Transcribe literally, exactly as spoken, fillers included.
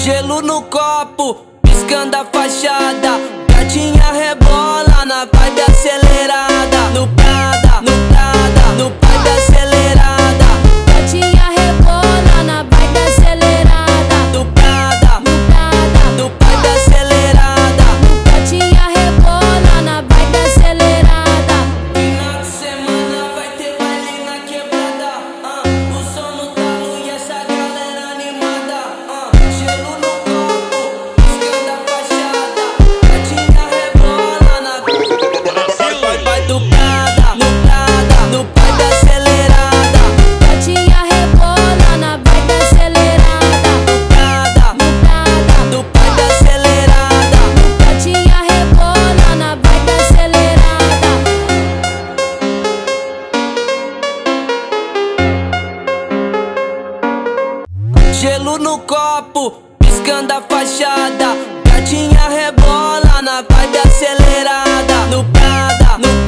Gelo no copo, piscando a fachada. Gatinha rebola na vibe acelerada. No Prada, no Prada, no vibe acelerada. Gatinha rebola na vibe acelerada. No Prada, No Prada, no vibe acelerada. gatinha rebola na vibe acelerada. Final de semana vai ter baile na quebrada. ah. O som no talo e essa galera animada. ah. Gelo no copo, piscando a fachada. Gatinha rebola na vai, vai do Prada, no Prada, no vibe acelerada. Gatinha rebola na vibe acelerada. No Prada, No Prada, no vibe acelerada. gatinha rebola na vibe acelerada. Gelo no copo, piscando a fachada. Gatinha rebola na vibe acelerada. No Prada, no